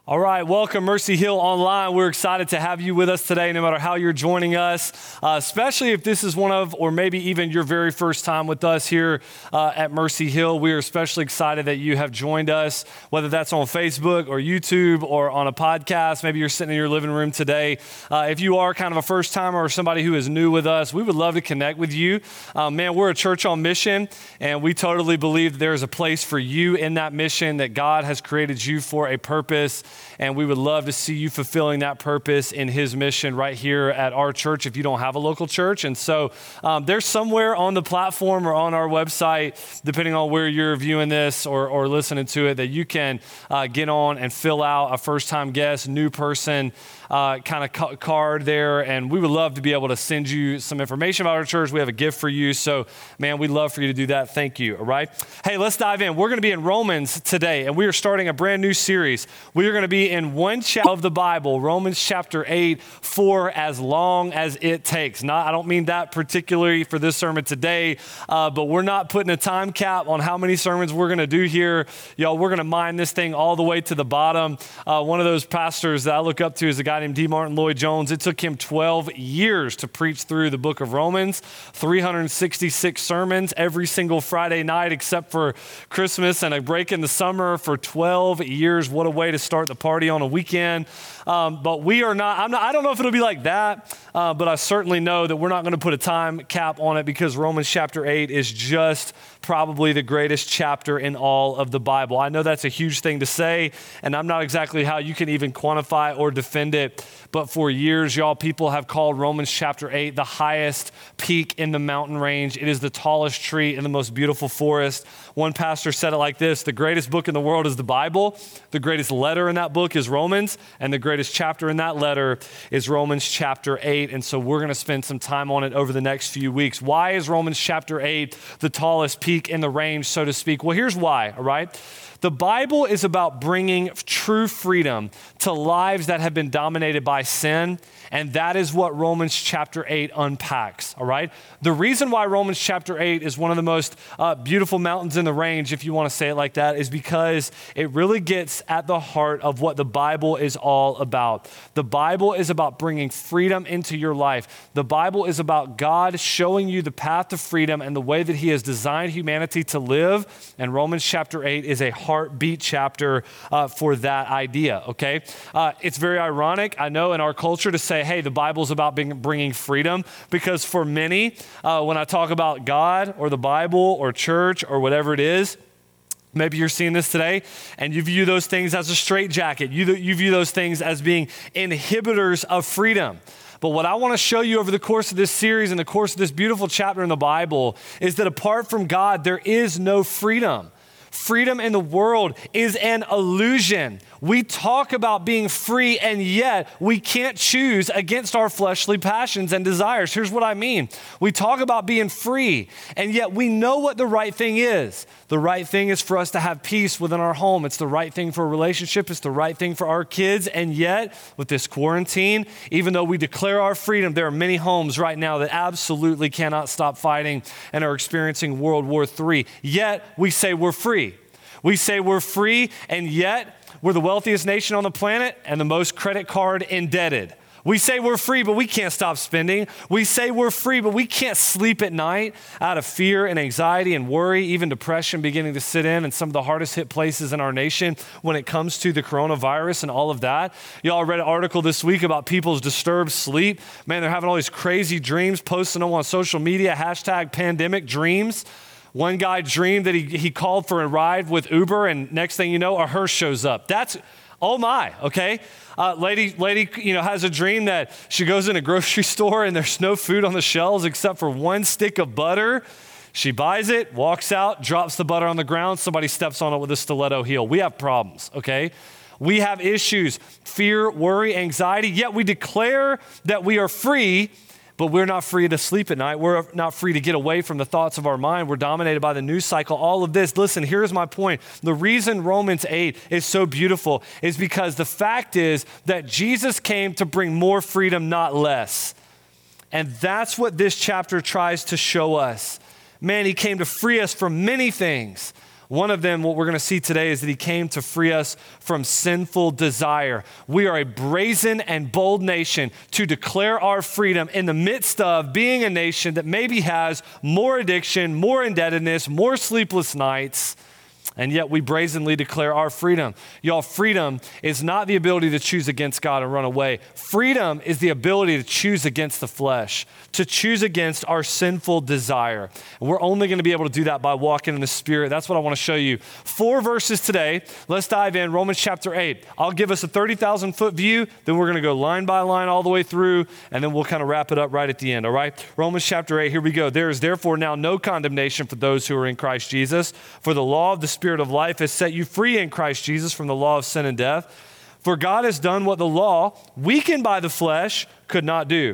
All right, welcome Mercy Hill Online. We're excited to have you with us today, no matter how you're joining us, especially if this is one of, or maybe even your very first time with us here at Mercy Hill. We are especially excited that you have joined us, whether that's on Facebook or YouTube or on a podcast. Maybe you're sitting in your living room today. If you are kind of a first timer or somebody who is new with us, we would love to connect with you. Man, we're a church on mission, and we totally believe that there is a place for you in that mission, that God has created you for a purpose. And we would love to see you fulfilling that purpose in his mission right here at our church if you don't have a local church. And so there's somewhere on the platform or on our website, depending on where you're viewing this or listening to it, that you can get on and fill out a first-time guest, new person kind of card there. And we would love to be able to send you some information about our church. We have a gift for you. So, man, we'd love for you to do that. Thank you. All right. Hey, let's dive in. We're going to be in Romans today, and we are starting a brand new series. We are going to be in one chapter of the Bible, Romans chapter 8, for as long as it takes. I don't mean that particularly for this sermon today, but we're not putting a time cap on how many sermons we're going to do here. Y'all, we're going to mine this thing all the way to the bottom. One of those pastors that I look up to is a guy named D. Martin Lloyd-Jones. It took him 12 years to preach through the book of Romans, 366 sermons every single Friday night except for Christmas and a break in the summer for 12 years. What a way to start the party on a weekend. But we are not, I don't know if it'll be like that, but I certainly know that we're not going to put a time cap on it because Romans chapter 8 is just probably the greatest chapter in all of the Bible. I know that's a huge thing to say, and I'm not exactly how you can even quantify or defend it, but for years, y'all, people have called Romans chapter 8 the highest peak in the mountain range. It is the tallest tree in the most beautiful forest. One pastor said it like this: the greatest book in the world is the Bible, the greatest letter in that book is Romans, and the greatest chapter in that letter is Romans chapter 8. And so we're going to spend some time on it over the next few weeks. Why is Romans chapter 8 the tallest peak in the range, so to speak? Well, here's why, all right? The Bible is about bringing true freedom to lives that have been dominated by sin, and that is what Romans chapter 8 unpacks, all right? The reason why Romans chapter 8 is one of the most beautiful mountains in the range, if you want to say it like that, is because it really gets at the heart of what the Bible is all about. The Bible is about bringing freedom into your life. The Bible is about God showing you the path to freedom and the way that he has designed humanity to live, and Romans chapter 8 is a heartbeat chapter for that idea, okay? It's very ironic, I know, in our culture to say, hey, the Bible's about bringing freedom, because for many, when I talk about God or the Bible or church or whatever it is, maybe you're seeing this today and you view those things as a straitjacket. You view those things as being inhibitors of freedom. But what I want to show you over the course of this series and the course of this beautiful chapter in the Bible is that apart from God, there is no freedom. Freedom in the world is an illusion. We talk about being free, and yet we can't choose against our fleshly passions and desires. Here's what I mean. We talk about being free, and yet we know what the right thing is. The right thing is for us to have peace within our home. It's the right thing for a relationship. It's the right thing for our kids. And yet, with this quarantine, even though we declare our freedom, there are many homes right now that absolutely cannot stop fighting and are experiencing World War III. Yet, we say we're free. We say we're free, and yet we're the wealthiest nation on the planet and the most credit card indebted. We say we're free, but we can't stop spending. We say we're free, but we can't sleep at night out of fear and anxiety and worry, even depression beginning to sit in some of the hardest hit places in our nation when it comes to the coronavirus and all of that. Y'all read an article this week about people's disturbed sleep. Man, they're having all these crazy dreams, posting them on social media, #pandemic dreams. One guy dreamed that he called for a ride with Uber, and next thing you know, a hearse shows up. That's, oh my, okay? Lady, has a dream that she goes in a grocery store and there's no food on the shelves except for one stick of butter. She buys it, walks out, drops the butter on the ground. Somebody steps on it with a stiletto heel. We have problems, okay? We have issues, fear, worry, anxiety, yet we declare that we are free, but we're not free to sleep at night. We're not free to get away from the thoughts of our mind. We're dominated by the news cycle, all of this. Listen, here's my point. The reason Romans 8 is so beautiful is because the fact is that Jesus came to bring more freedom, not less. And that's what this chapter tries to show us. Man, he came to free us from many things. One of them, what we're going to see today, is that he came to free us from sinful desire. We are a brazen and bold nation to declare our freedom in the midst of being a nation that maybe has more addiction, more indebtedness, more sleepless nights, and yet we brazenly declare our freedom. Y'all, freedom is not the ability to choose against God and run away. Freedom is the ability to choose against the flesh, to choose against our sinful desire. And we're only going to be able to do that by walking in the Spirit. That's what I want to show you. 4 verses today. Let's dive in. Romans chapter 8. I'll give us a 30,000-foot view, then we're going to go line by line all the way through, and then we'll kind of wrap it up right at the end, all right? Romans chapter 8, here we go. There is therefore now no condemnation for those who are in Christ Jesus, for the law of the Spirit of life has set you free in Christ Jesus from the law of sin and death. For God has done what the law, weakened by the flesh, could not do.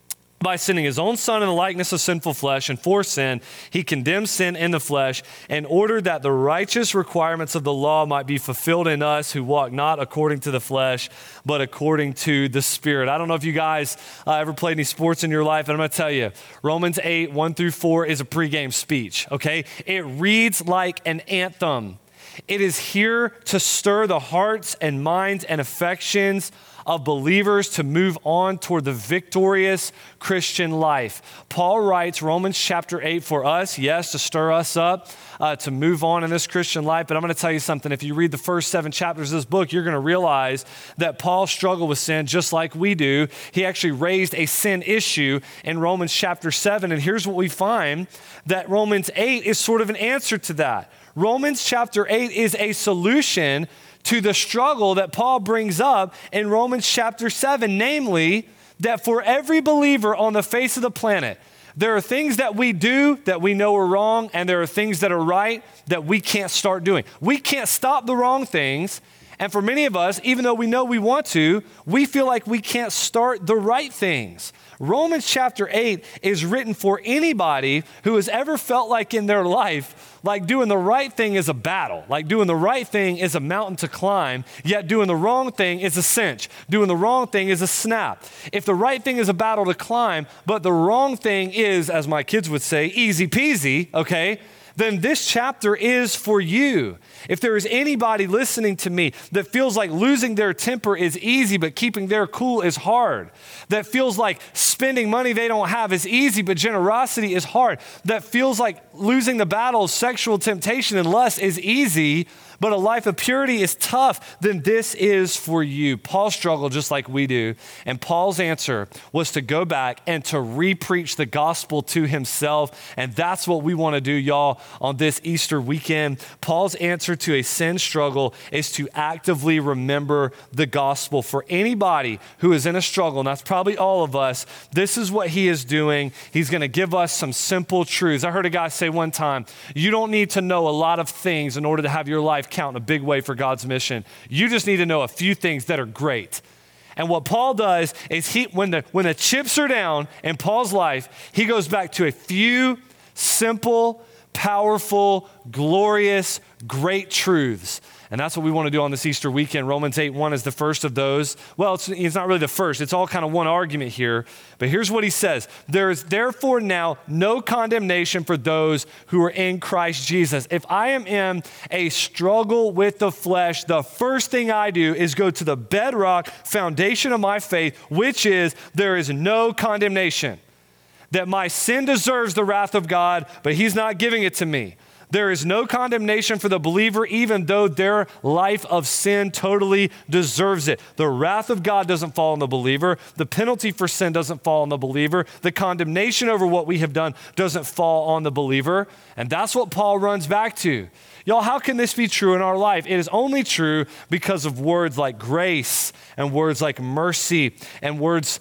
By sending his own Son in the likeness of sinful flesh, and for sin, he condemned sin in the flesh in order that the righteous requirements of the law might be fulfilled in us who walk not according to the flesh, but according to the Spirit. I don't know if you guys ever played any sports in your life, and I'm going to tell you, Romans 8, 1-4 is a pregame speech, okay? It reads like an anthem. It is here to stir the hearts and minds and affections of believers to move on toward the victorious Christian life. Paul writes Romans chapter 8 for us, yes, to stir us up, to move on in this Christian life. But I'm going to tell you something. If you read the first 7 chapters of this book, you're going to realize that Paul struggled with sin just like we do. He actually raised a sin issue in Romans chapter 7. And here's what we find, that Romans 8 is sort of an answer to that. Romans chapter 8 is a solution to the struggle that Paul brings up in Romans chapter 7, namely that for every believer on the face of the planet, there are things that we do that we know are wrong, and there are things that are right that we can't start doing. We can't stop the wrong things, and for many of us, even though we know we want to, we feel like we can't start the right things. Romans chapter 8 is written for anybody who has ever felt like in their life, like doing the right thing is a battle, like doing the right thing is a mountain to climb, yet doing the wrong thing is a cinch. Doing the wrong thing is a snap. If the right thing is a battle to climb, but the wrong thing is, as my kids would say, easy peasy, okay, then this chapter is for you. If there is anybody listening to me that feels like losing their temper is easy, but keeping their cool is hard, that feels like spending money they don't have is easy, but generosity is hard, that feels like losing the battle of sexual temptation and lust is easy, but a life of purity is tough, then this is for you. Paul struggled just like we do, and Paul's answer was to go back and to re-preach the gospel to himself, and that's what we want to do, y'all, on this Easter weekend. Paul's answer to a sin struggle is to actively remember the gospel. For anybody who is in a struggle, and that's probably all of us, this is what he is doing. He's going to give us some simple truths. I heard a guy say one time, you don't need to know a lot of things in order to have your life count in a big way for God's mission. You just need to know a few things that are great. And what Paul does is when the chips are down in Paul's life, he goes back to a few simple, powerful, glorious, great truths. And that's what we want to do on this Easter weekend. Romans 8:1 is the first of those. Well, it's not really the first. It's all kind of one argument here. But here's what he says. There is therefore now no condemnation for those who are in Christ Jesus. If I am in a struggle with the flesh, the first thing I do is go to the bedrock foundation of my faith, which is there is no condemnation. That my sin deserves the wrath of God, but he's not giving it to me. There is no condemnation for the believer, even though their life of sin totally deserves it. The wrath of God doesn't fall on the believer. The penalty for sin doesn't fall on the believer. The condemnation over what we have done doesn't fall on the believer. And that's what Paul runs back to. Y'all, how can this be true in our life? It is only true because of words like grace and words like mercy and words,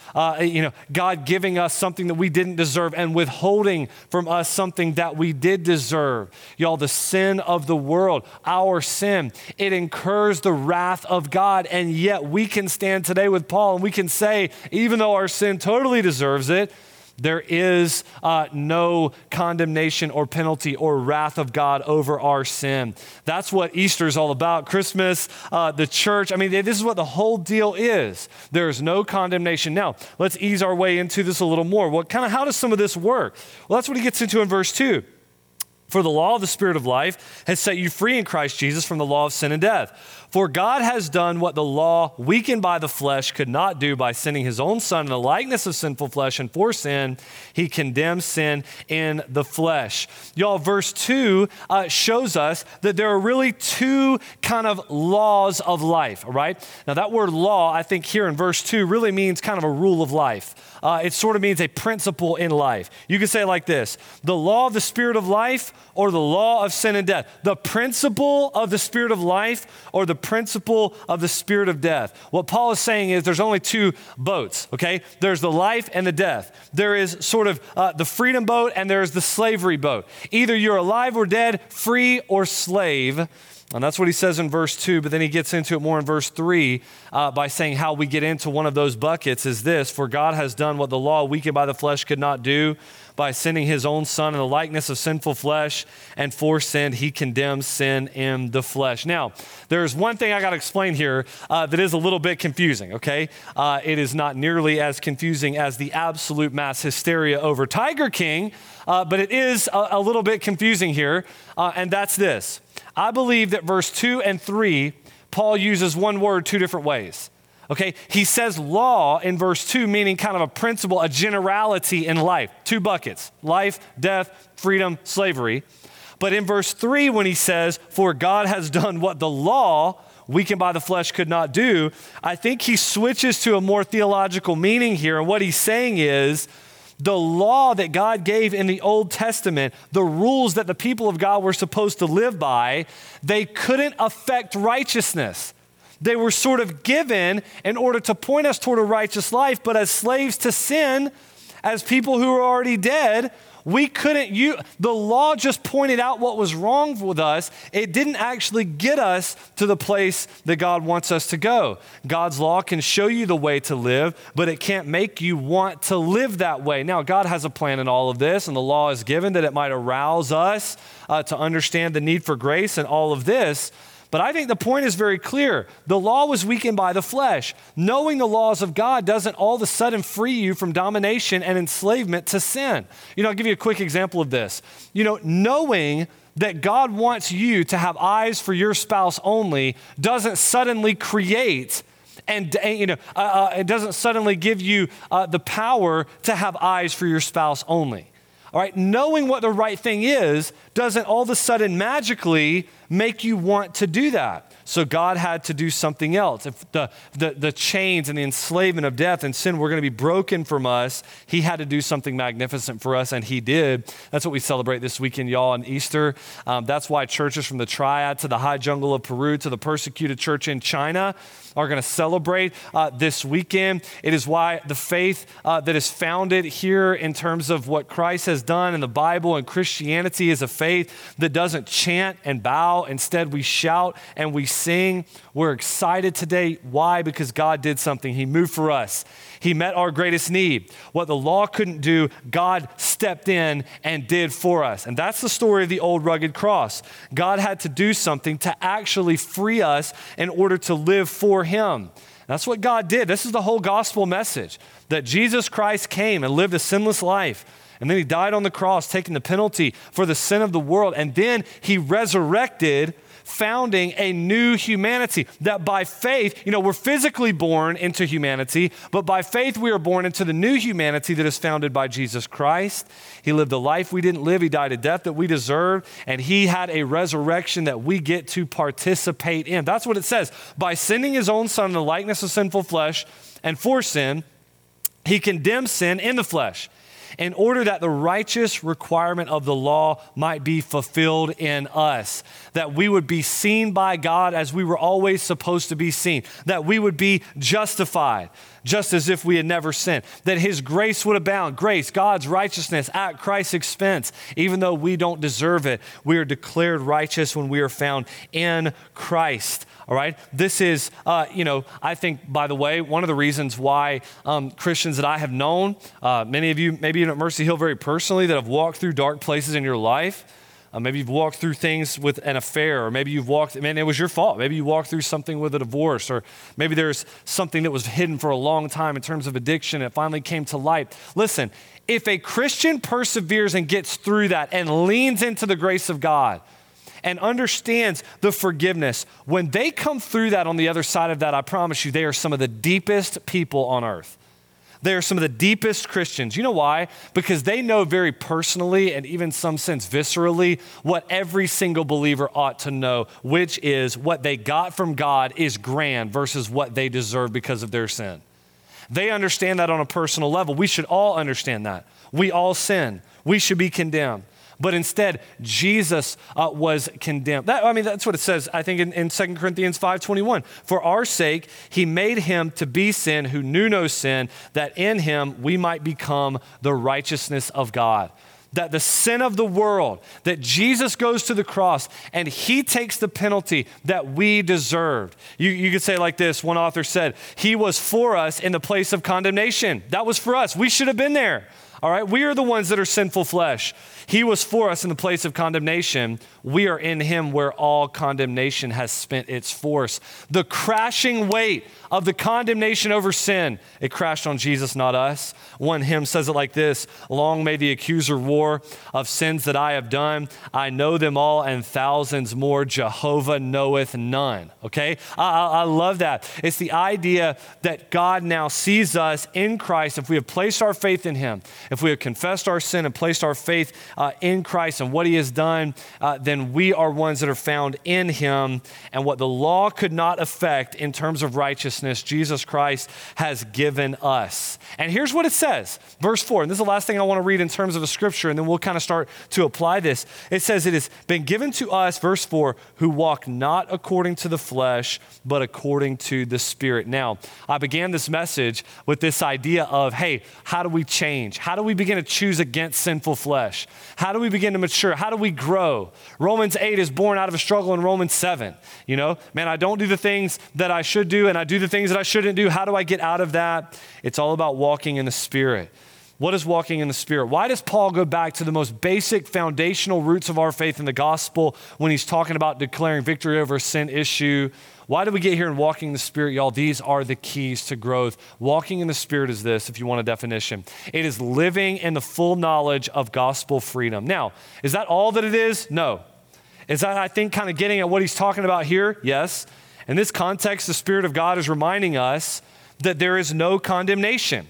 God giving us something that we didn't deserve and withholding from us something that we did deserve. Y'all, the sin of the world, our sin, it incurs the wrath of God. And yet we can stand today with Paul and we can say, even though our sin totally deserves it, there is no condemnation or penalty or wrath of God over our sin. That's what Easter is all about. Christmas, the church, this is what the whole deal is. There is no condemnation. Now, let's ease our way into this a little more. How does some of this work? Well, that's what he gets into in verse 2. For the law of the Spirit of life has set you free in Christ Jesus from the law of sin and death. For God has done what the law, weakened by the flesh, could not do by sending his own Son in the likeness of sinful flesh, and for sin, he condemns sin in the flesh. Y'all, verse 2 shows us that there are really two kind of laws of life, all right? Now, that word law, I think here in verse 2 really means kind of a rule of life. It sort of means a principle in life. You can say it like this: the law of the Spirit of life or the law of sin and death. The principle of the Spirit of life or the principle of the spirit of death. What Paul is saying is there's only two boats, okay? There's the life and the death. There is sort of the freedom boat and there's the slavery boat. Either you're alive or dead, free or slave. And that's what he says in verse 2, but then he gets into it more in verse 3 by saying how we get into one of those buckets is this: for God has done what the law, weakened by the flesh, could not do by sending his own Son in the likeness of sinful flesh, and for sin, he condemns sin in the flesh. Now, there's one thing I got to explain here that is a little bit confusing, okay? It is not nearly as confusing as the absolute mass hysteria over Tiger King, but it is a little bit confusing here, and that's this. I believe that verse 2 and 3, Paul uses one word two different ways. Okay, he says law in verse 2, meaning kind of a principle, a generality in life. Two buckets: life, death, freedom, slavery. But in verse 3, when he says, for God has done what the law, weakened by the flesh, could not do, I think he switches to a more theological meaning here. And what he's saying is, the law that God gave in the Old Testament, the rules that the people of God were supposed to live by, they couldn't affect righteousness. They were sort of given in order to point us toward a righteous life, but as slaves to sin, as people who are already dead, we couldn't the law just pointed out what was wrong with us. It didn't actually get us to the place that God wants us to go. God's law can show you the way to live, but it can't make you want to live that way. Now, God has a plan in all of this, and the law is given that it might arouse us to understand the need for grace and all of this. But I think the point is very clear. The law was weakened by the flesh. Knowing the laws of God doesn't all of a sudden free you from domination and enslavement to sin. I'll give you a quick example of this. Knowing that God wants you to have eyes for your spouse only doesn't suddenly create it doesn't suddenly give you the power to have eyes for your spouse only. All right, knowing what the right thing is doesn't all of a sudden magically make you want to do that. So God had to do something else. If the chains and the enslavement of death and sin were going to be broken from us, he had to do something magnificent for us, and he did. That's what we celebrate this weekend, y'all, on Easter. That's why churches from the Triad to the high jungle of Peru to the persecuted church in China are going to celebrate this weekend. It is why the faith that is founded here in terms of what Christ has done in the Bible and Christianity is a faith that doesn't chant and bow. Instead, we shout and we sing. We're excited today. Why? Because God did something. He moved for us. He met our greatest need. What the law couldn't do, God stepped in and did for us. And that's the story of the old rugged cross. God had to do something to actually free us in order to live for him. That's what God did. This is the whole gospel message, that Jesus Christ came and lived a sinless life. And then he died on the cross, taking the penalty for the sin of the world. And then he resurrected, founding a new humanity that by faith, we're physically born into humanity, but by faith we are born into the new humanity that is founded by Jesus Christ. He lived a life we didn't live. He died a death that we deserved, and he had a resurrection that we get to participate in. That's what it says. By sending his own Son in the likeness of sinful flesh, and for sin, he condemns sin in the flesh, in order that the righteous requirement of the law might be fulfilled in us, that we would be seen by God as we were always supposed to be seen, that we would be justified, just as if we had never sinned, that his grace would abound. Grace, God's righteousness at Christ's expense. Even though we don't deserve it, we are declared righteous when we are found in Christ. All right. This is, I think, by the way, one of the reasons why Christians that I have known, many of you, maybe even at Mercy Hill very personally, that have walked through dark places in your life, Maybe you've walked through things with an affair, or maybe you've walked, man, it was your fault. Maybe you walked through something with a divorce, or maybe there's something that was hidden for a long time in terms of addiction. It finally came to light. Listen, if a Christian perseveres and gets through that and leans into the grace of God and understands the forgiveness, when they come through that on the other side of that, I promise you, they are some of the deepest people on earth. They are some of the deepest Christians. You know why? Because they know very personally and even in some sense viscerally what every single believer ought to know, which is what they got from God is grand versus what they deserve because of their sin. They understand that on a personal level. We should all understand that. We all sin. We should be condemned. But instead, Jesus was condemned. That's what it says, I think, in 2 Corinthians 5:21. For our sake, he made him to be sin who knew no sin, that in him we might become the righteousness of God. That the sin of the world, that Jesus goes to the cross and he takes the penalty that we deserved. You could say it like this. One author said, he was for us in the place of condemnation. That was for us. We should have been there. All right, we are the ones that are sinful flesh. He was for us in the place of condemnation. We are in him where all condemnation has spent its force. The crashing weight of the condemnation over sin, it crashed on Jesus, not us. One hymn says it like this: long may the accuser war of sins that I have done. I know them all and thousands more. Jehovah knoweth none. Okay, I love that. It's the idea that God now sees us in Christ. If we have placed our faith in him, if we have confessed our sin and placed our faith in Christ and what he has done, then we are ones that are found in him. And what the law could not affect in terms of righteousness, Jesus Christ has given us. And here's what it says, verse 4. And this is the last thing I want to read in terms of the scripture, and then we'll kind of start to apply this. It says, it has been given to us, verse 4, who walk not according to the flesh, but according to the Spirit. Now, I began this message with this idea of, hey, how do we change? How do we begin to choose against sinful flesh? How do we begin to mature? How do we grow? Romans 8 is born out of a struggle in Romans 7. You know, man, I don't do the things that I should do, and I do the things that I shouldn't do. How do I get out of that? It's all about walking in the Spirit. What is walking in the Spirit? Why does Paul go back to the most basic foundational roots of our faith in the gospel when he's talking about declaring victory over a sin issue? Why do we get here in walking in the Spirit, y'all? These are the keys to growth. Walking in the Spirit is this, if you want a definition. It is living in the full knowledge of gospel freedom. Now, is that all that it is? No. Is that, I think, kind of getting at what he's talking about here? Yes. In this context, the Spirit of God is reminding us that there is no condemnation.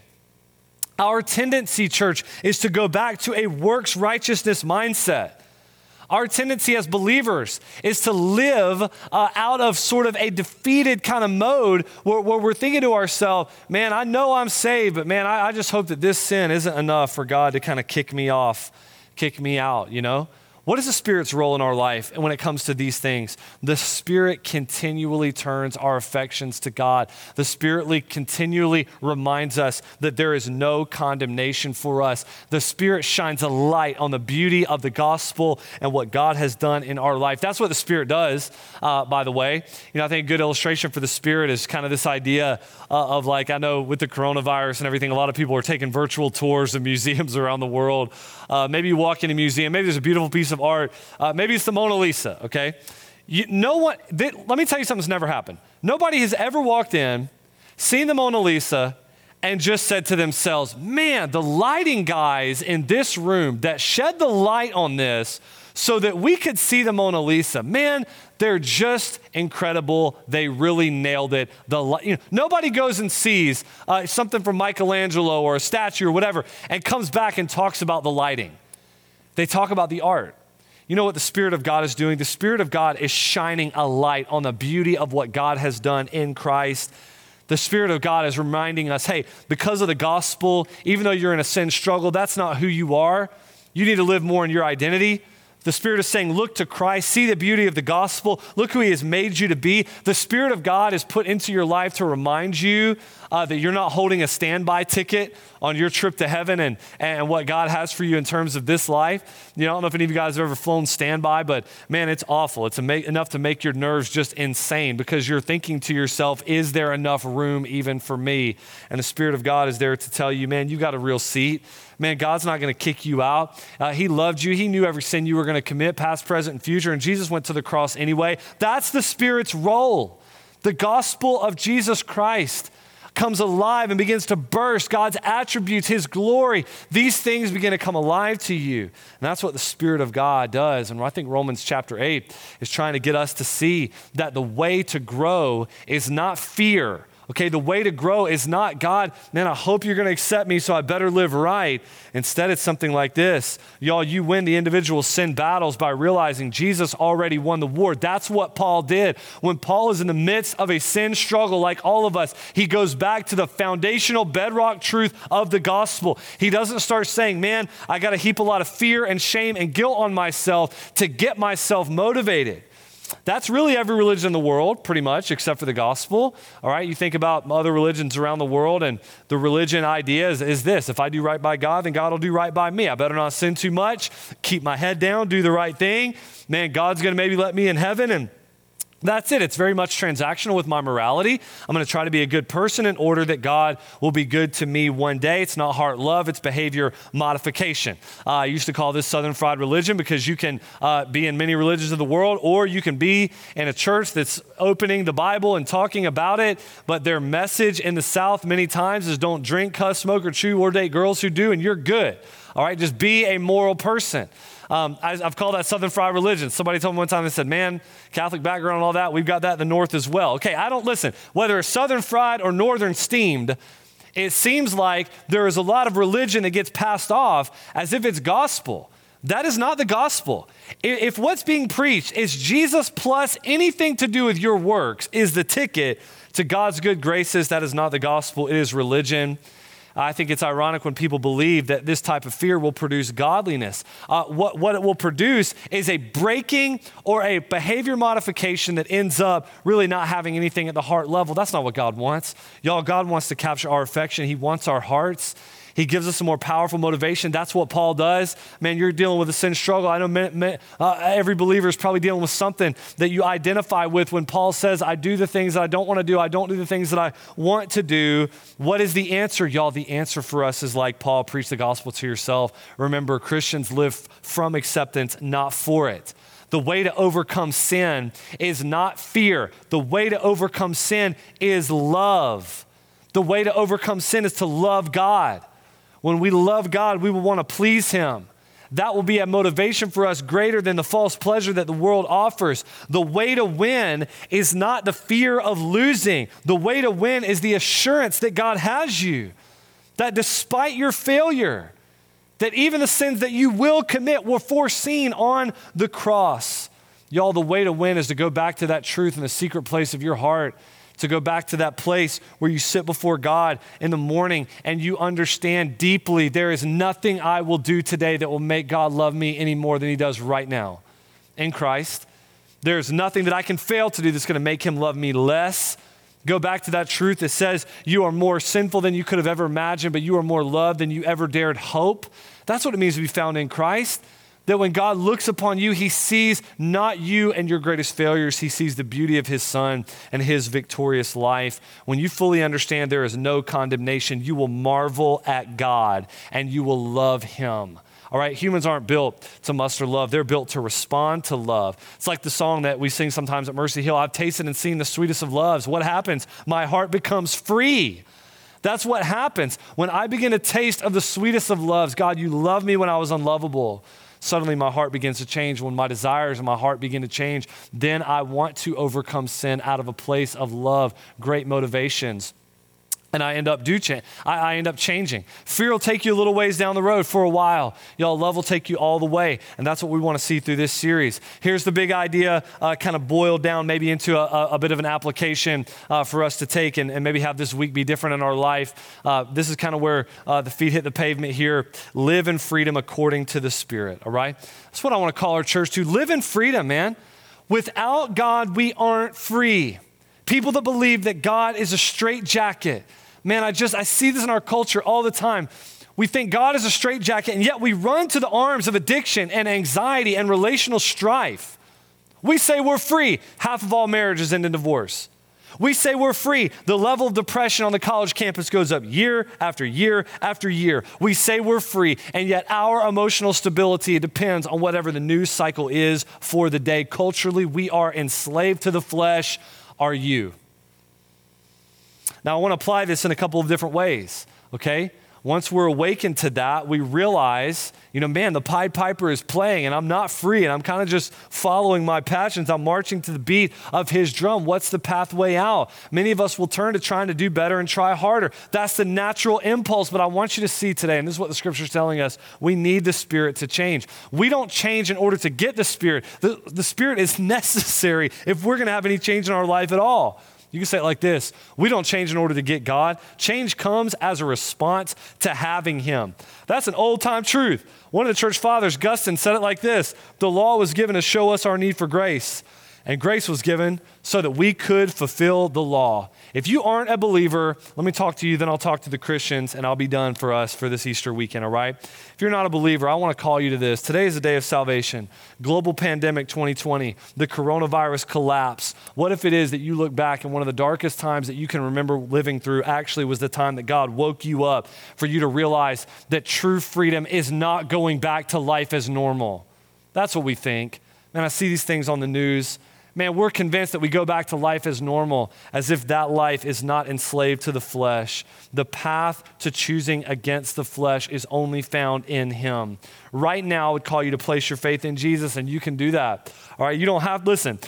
Our tendency, church, is to go back to a works righteousness mindset. Our tendency as believers is to live out of sort of a defeated kind of mode where we're thinking to ourselves, man, I know I'm saved, but man, I just hope that this sin isn't enough for God to kind of kick me off, kick me out, you know? What is the Spirit's role in our life? And when it comes to these things, the Spirit continually turns our affections to God. The Spirit continually reminds us that there is no condemnation for us. The Spirit shines a light on the beauty of the gospel and what God has done in our life. That's what the Spirit does, by the way. You know, I think a good illustration for the Spirit is kind of this idea of like, I know with the coronavirus and everything, a lot of people are taking virtual tours of museums around the world. Maybe you walk in a museum, maybe there's a beautiful piece of art. Maybe it's the Mona Lisa, okay? Let me tell you something that's never happened. Nobody has ever walked in, seen the Mona Lisa, and just said to themselves, man, the lighting guys in this room that shed the light on this so that we could see the Mona Lisa, man, they're just incredible. They really nailed it. Nobody goes and sees something from Michelangelo or a statue or whatever and comes back and talks about the lighting. They talk about the art. You know what the Spirit of God is doing? The Spirit of God is shining a light on the beauty of what God has done in Christ. The Spirit of God is reminding us, hey, because of the gospel, even though you're in a sin struggle, that's not who you are. You need to live more in your identity. The Spirit is saying, look to Christ, see the beauty of the gospel, look who he has made you to be. The Spirit of God is put into your life to remind you that you're not holding a standby ticket on your trip to heaven and what God has for you in terms of this life. You know, I don't know if any of you guys have ever flown standby, but man, it's awful. It's enough to make your nerves just insane because you're thinking to yourself, is there enough room even for me? And the Spirit of God is there to tell you, man, you got a real seat. Man, God's not going to kick you out. He loved you. He knew every sin you were going going to commit, past, present, and future, and Jesus went to the cross anyway. That's the Spirit's role. The gospel of Jesus Christ comes alive and begins to burst God's attributes, his glory. These things begin to come alive to you. And that's what the Spirit of God does. And I think Romans chapter 8 is trying to get us to see that the way to grow is not fear. Okay, the way to grow is not, God, man, I hope you're going to accept me, so I better live right. Instead, it's something like this. Y'all, you win the individual sin battles by realizing Jesus already won the war. That's what Paul did. When Paul is in the midst of a sin struggle like all of us, he goes back to the foundational bedrock truth of the gospel. He doesn't start saying, man, I got to heap a lot of fear and shame and guilt on myself to get myself motivated. That's really every religion in the world, pretty much, except for the gospel. All right, you think about other religions around the world, and the religion idea is this: if I do right by God, then God will do right by me. I better not sin too much, keep my head down, do the right thing. Man, God's going to maybe let me in heaven, and that's it. It's very much transactional with my morality. I'm going to try to be a good person in order that God will be good to me one day. It's not heart love, it's behavior modification. I used to call this Southern fried religion because you can be in many religions of the world, or you can be in a church that's opening the Bible and talking about it, but their message in the South many times is don't drink, cuss, smoke, or chew, or date girls who do, and you're good. All right, just be a moral person. I've called that Southern fried religion. Somebody told me one time, they said, man, Catholic background and all that, we've got that in the North as well. Okay, listen, whether it's Southern fried or Northern steamed, it seems like there is a lot of religion that gets passed off as if it's gospel. That is not the gospel. If what's being preached is Jesus plus anything to do with your works is the ticket to God's good graces, that is not the gospel, it is religion. I think it's ironic when people believe that this type of fear will produce godliness. What it will produce is a breaking or a behavior modification that ends up really not having anything at the heart level. That's not what God wants. Y'all, God wants to capture our affection. He wants our hearts. He gives us a more powerful motivation. That's what Paul does. Man, you're dealing with a sin struggle. I know every believer is probably dealing with something that you identify with when Paul says, I do the things that I don't want to do. I don't do the things that I want to do. What is the answer? Y'all, the answer for us is like Paul, preach the gospel to yourself. Remember, Christians live from acceptance, not for it. The way to overcome sin is not fear. The way to overcome sin is love. The way to overcome sin is to love God. When we love God, we will want to please him. That will be a motivation for us greater than the false pleasure that the world offers. The way to win is not the fear of losing. The way to win is the assurance that God has you, that despite your failure, that even the sins that you will commit were foreseen on the cross. Y'all, the way to win is to go back to that truth in the secret place of your heart, to go back to that place where you sit before God in the morning and you understand deeply there is nothing I will do today that will make God love me any more than he does right now in Christ. There's nothing that I can fail to do that's going to make him love me less. Go back to that truth that says you are more sinful than you could have ever imagined, but you are more loved than you ever dared hope. That's what it means to be found in Christ. That when God looks upon you, he sees not you and your greatest failures. He sees the beauty of his son and his victorious life. When you fully understand there is no condemnation, you will marvel at God and you will love him. All right, humans aren't built to muster love. They're built to respond to love. It's like the song that we sing sometimes at Mercy Hill, I've tasted and seen the sweetest of loves. What happens? My heart becomes free. That's what happens when I begin to taste of the sweetest of loves. God, you loved me when I was unlovable. Suddenly my heart begins to change. When my desires and my heart begin to change, then I want to overcome sin out of a place of love, great motivations. And I end up changing. Fear will take you a little ways down the road for a while. Y'all, love will take you all the way. And that's what we want to see through this series. Here's the big idea, kind of boiled down maybe into a bit of an application for us to take and maybe have this week be different in our life. This is kind of where the feet hit the pavement here. Live in freedom according to the Spirit, all right? That's what I want to call our church to. Live in freedom, man. Without God, we aren't free. People that believe that God is a straitjacket. Man, I see this in our culture all the time. We think God is a straitjacket, and yet we run to the arms of addiction and anxiety and relational strife. We say we're free. Half of all marriages end in divorce. We say we're free. The level of depression on the college campus goes up year after year after year. We say we're free, and yet our emotional stability depends on whatever the news cycle is for the day. Culturally, we are enslaved to the flesh. Are you? Now, I want to apply this in a couple of different ways, okay? Once we're awakened to that, we realize, man, the Pied Piper is playing and I'm not free and I'm kind of just following my passions. I'm marching to the beat of his drum. What's the pathway out? Many of us will turn to trying to do better and try harder. That's the natural impulse, but I want you to see today, and this is what the scripture is telling us, we need the Spirit to change. We don't change in order to get the Spirit. The Spirit is necessary if we're going to have any change in our life at all. You can say it like this: we don't change in order to get God. Change comes as a response to having him. That's an old-time truth. One of the church fathers, Augustine, said it like this: the law was given to show us our need for grace, and grace was given so that we could fulfill the law. If you aren't a believer, let me talk to you, then I'll talk to the Christians, and I'll be done for us for this Easter weekend, all right? If you're not a believer, I want to call you to this. Today is the day of salvation. Global pandemic 2020, the coronavirus collapse. What if it is that you look back and one of the darkest times that you can remember living through actually was the time that God woke you up for you to realize that true freedom is not going back to life as normal. That's what we think. Man, I see these things on the news. Man, we're convinced that we go back to life as normal, as if that life is not enslaved to the flesh. The path to choosing against the flesh is only found in him. Right now, I would call you to place your faith in Jesus, and you can do that. All right, you don't have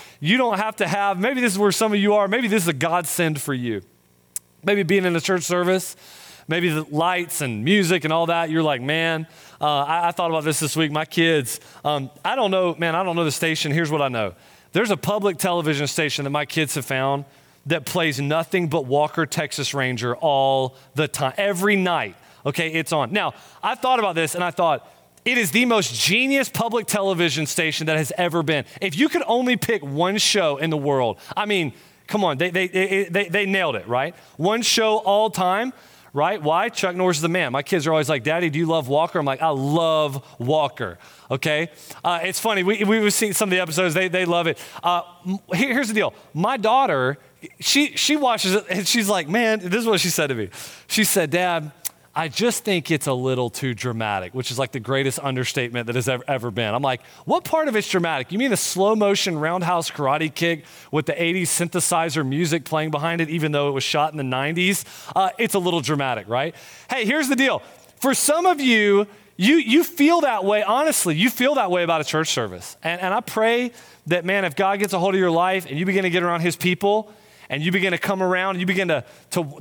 to have, maybe this is where some of you are, maybe this is a godsend for you. Maybe being in a church service, maybe the lights and music and all that, you're like, man, I thought about this week. My kids, I don't know the station. Here's what I know. There's a public television station that my kids have found that plays nothing but Walker, Texas Ranger all the time. Every night, okay, it's on. Now, I thought about this and I thought, it is the most genius public television station that has ever been. If you could only pick one show in the world, I mean, come on, they nailed it, right? One show all time. Right? Why? Chuck Norris is the man. My kids are always like, Daddy, do you love Walker? I'm like, I love Walker. Okay? It's funny. We've seen some of the episodes. They love it. Here's the deal. My daughter, she watches it and she's like, man, this is what she said to me. She said, Dad, I just think it's a little too dramatic, which is like the greatest understatement that has ever been. I'm like, what part of it's dramatic? You mean a slow motion roundhouse karate kick with the 80s synthesizer music playing behind it, even though it was shot in the 90s? It's a little dramatic, right? Hey, here's the deal. For some of you, you feel that way, honestly, you feel that way about a church service. And I pray that, man, if God gets a hold of your life and you begin to get around his people and you begin to come around, you begin to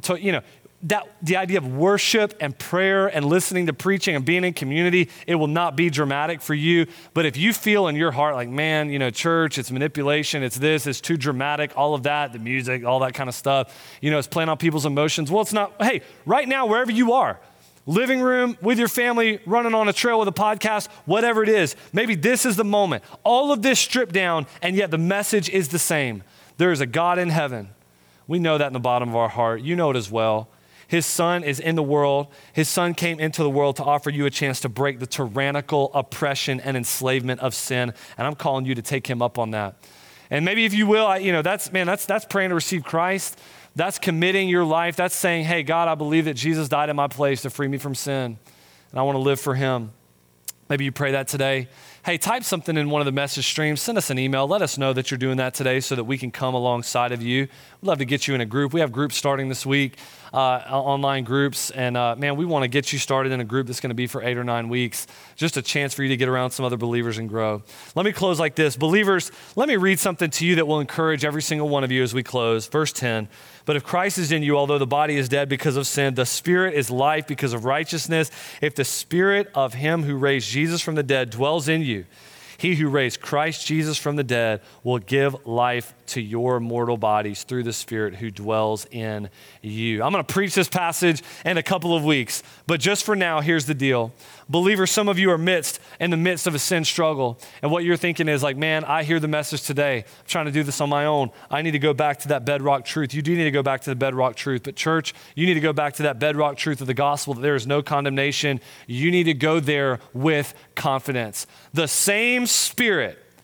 that the idea of worship and prayer and listening to preaching and being in community, it will not be dramatic for you. But if you feel in your heart like, man, church, it's manipulation, it's this, it's too dramatic, all of that, the music, all that kind of stuff, it's playing on people's emotions. Well, it's not. Hey, right now, wherever you are, living room, with your family, running on a trail with a podcast, whatever it is, maybe this is the moment. All of this stripped down, and yet the message is the same. There is a God in heaven. We know that in the bottom of our heart. You know it as well. His son is in the world. His son came into the world to offer you a chance to break the tyrannical oppression and enslavement of sin. And I'm calling you to take him up on that. And maybe if you will, that's praying to receive Christ. That's committing your life. That's saying, hey, God, I believe that Jesus died in my place to free me from sin. And I want to live for him. Maybe you pray that today. Hey, type something in one of the message streams. Send us an email. Let us know that you're doing that today so that we can come alongside of you. We'd love to get you in a group. We have groups starting this week, online groups. And man, we want to get you started in a group that's going to be for 8 or 9 weeks. Just a chance for you to get around some other believers and grow. Let me close like this. Believers, let me read something to you that will encourage every single one of you as we close. Verse 10. But if Christ is in you, although the body is dead because of sin, the spirit is life because of righteousness. If the spirit of him who raised Jesus from the dead dwells in you, he who raised Christ Jesus from the dead will give life to your mortal bodies through the Spirit who dwells in you. I'm going to preach this passage in a couple of weeks, but just for now, here's the deal. Believers, some of you are in the midst of a sin struggle, and what you're thinking is like, man, I hear the message today. I'm trying to do this on my own. I need to go back to that bedrock truth. You do need to go back to the bedrock truth, but church, you need to go back to that bedrock truth of the gospel that there is no condemnation. You need to go there with confidence. The same Spirit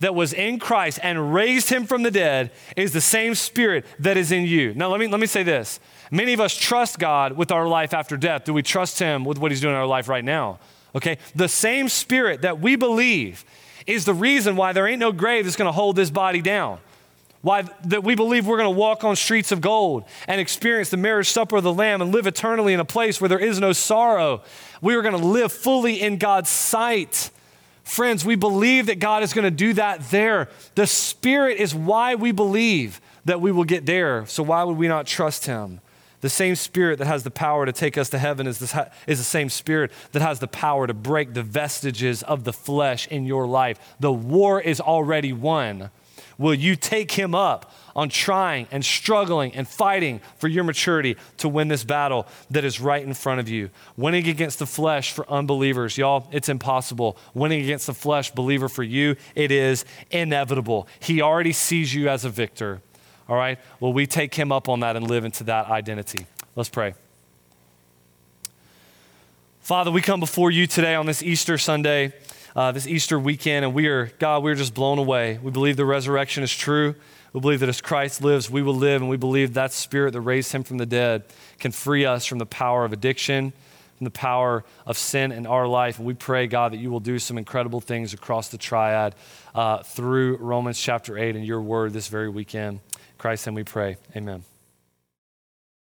that was in Christ and raised him from the dead is the same Spirit that is in you. Now, let me say this. Many of us trust God with our life after death. Do we trust him with what he's doing in our life right now? Okay, the same Spirit that we believe is the reason why there ain't no grave that's going to hold this body down. Why that we believe we're going to walk on streets of gold and experience the marriage supper of the Lamb and live eternally in a place where there is no sorrow. We are going to live fully in God's sight. Friends, we believe that God is going to do that there. The Spirit is why we believe that we will get there. So why would we not trust him? The same Spirit that has the power to take us to heaven is the same Spirit that has the power to break the vestiges of the flesh in your life. The war is already won. Will you take him up on trying and struggling and fighting for your maturity to win this battle that is right in front of you? Winning against the flesh for unbelievers, y'all, it's impossible. Winning against the flesh, believer, for you, it is inevitable. He already sees you as a victor, all right? Will we take him up on that and live into that identity? Let's pray. Father, we come before you today on this Easter Sunday, this Easter weekend, and we're just blown away. We believe the resurrection is true. We believe that as Christ lives, we will live, and we believe that Spirit that raised him from the dead can free us from the power of addiction, from the power of sin in our life. And we pray, God, that you will do some incredible things across the triad through Romans chapter 8 and your word this very weekend. In Christ's name we pray, amen.